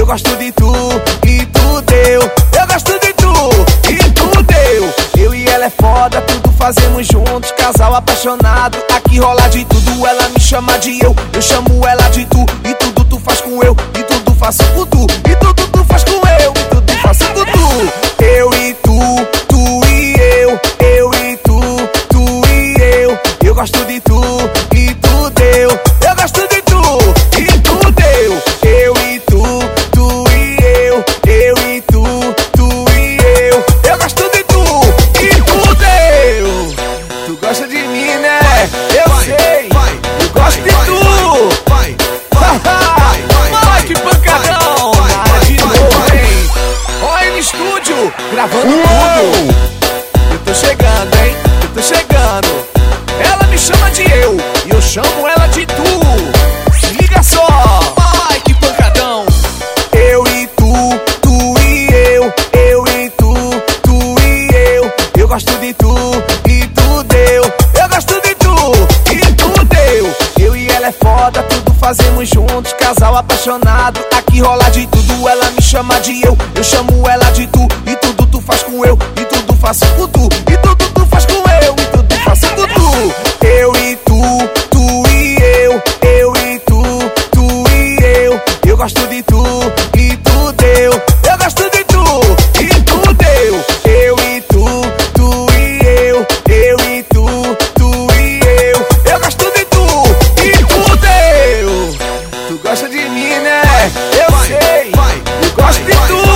gosto de tu e tu deu. Eu gosto de tu e tu deu. Eu e ela é foda, tudo fazemos juntos, casal apaixonado, aqui rola de tudo. Ela me chama de eu chamo ela de tu. E tudo tu faz com eu, e tudo faço com tu. E tudo tu faz com eu, e tudo faço com tu. Eu e tu, tu e eu e tu, tu e eu. Eu gosto de tu e tu deu. Eu gosto de tu e tu deu. Eu e tu, tu e eu e tu, tu e eu. Eu gosto de tu e tu deu. Tu gosta de mim, né? Eu sei. Eu gosto de tu. Ai, que pancadão. Nada de novo, hein? Olha no estúdio, gravando tudo. Eu tô chegando, hein? Eu tô chegando. Ela me chama de eu e eu chamo ela de tu. Se liga só. Ai, que pancadão. Eu e tu, tu e eu e tu, tu e eu. Eu gosto de tu e tu deu. Eu gosto de tu e tu deu. Eu e ela é foda, tudo fazemos juntos, casal apaixonado, aqui rola de tudo. Ela me chama de eu chamo ela de tu. E tudo tu faz com eu, e tudo faço com tu. E tudo tu faz com eu, e tudo faço com tu. Eu e tu, tu e eu e tu, tu e eu. Eu gosto de tu e tu deu. Eu gosto de tu e tu deu. Eu e tu, tu e eu e tu, tu e eu. Eu gosto de tu e tu deu. Tu gosta de mim, né? Eu sei. Eu gosto de tu.